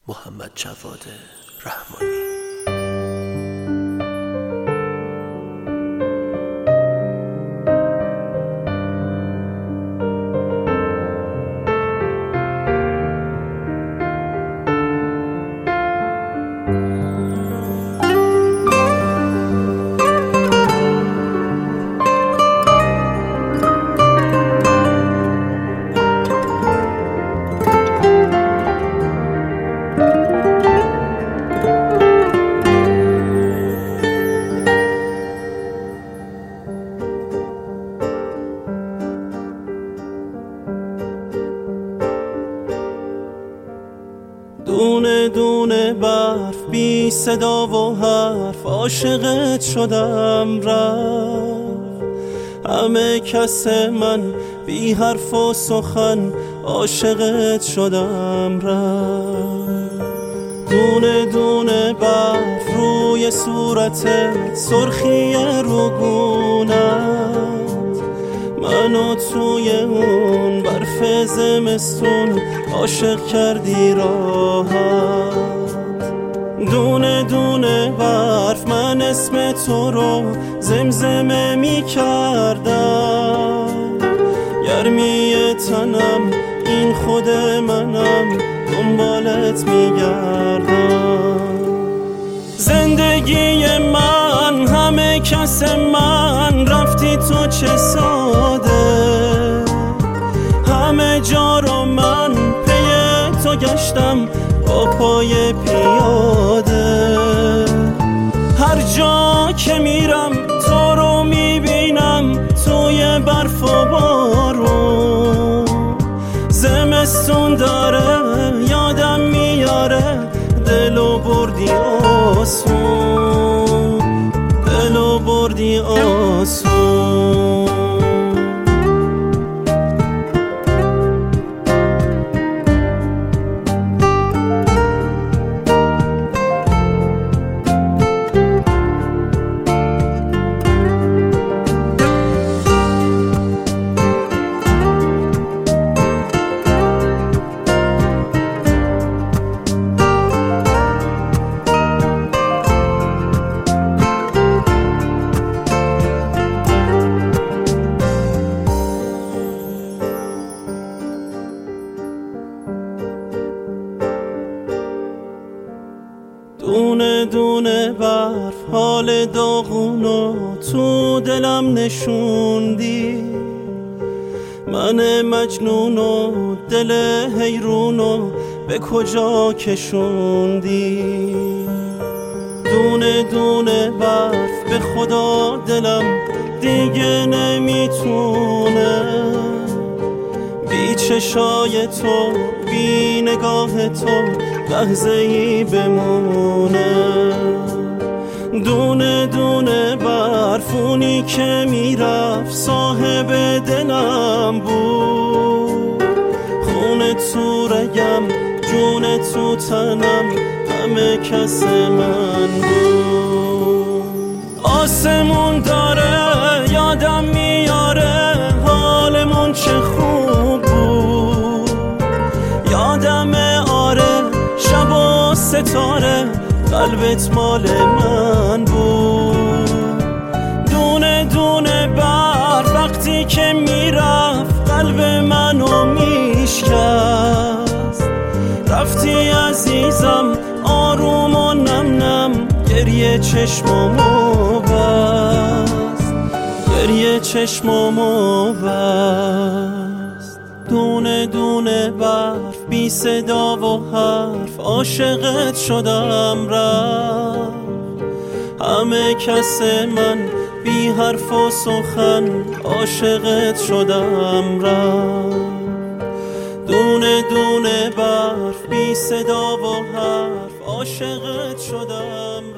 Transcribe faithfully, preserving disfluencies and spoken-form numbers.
محمد جواد رحمانی. دونه دونه برف بی صدا و حرف عاشقت شدم رفت. همه کس من بی حرف و سخن عاشقت شدم رفت. دونه دونه برف روی صورتت، سرخی روگونت، منو توی اون برف زمستون عاشق کردی راحت. دونه دونه برف من اسم تو رو زمزمه می کردم. گرمی تنم این خود منم، دنبالت می گردم. زندگی من همه کس من، رفتی تو چه ساده. همه جا رو من پی تو گشتم با پای پیاده. هر جا که میرم تو رو میبینم توی برف و بارون. زمستون داره یادم میاره، دلو بردی آسون، دلو بردی آسون. دونه دونه برف حال داغونو تو دلم نشوندی. من مجنونو دل حیرونو به کجا کشوندی. دونه دونه برف به خدا دلم دیگه نمیتونه بی چشای تو، بی نگاه تو لحظه ای بمونه. دونه دونه برفونی که میرفت صاحب دلم بود. خون تو رگم، جون تو تنم، همه کس من بود. آسمون داره یادم میاره حالمون چه خوب بود. یادمه آره شب و ستاره قلبت مال من بود. دونه دونه برف وقتی که میرفت قلب منو میشکست. رفتی عزیزم آروم و نم نم، گریه چشمامو بست، گریه چشمامو بست. دونه دونه برف بی صدا و حرف عاشقت شدم رفت. همه کس من بی حرف و سخن عاشقت شدم رفت. دونه دونه برف بی صدا و حرف عاشقت شدم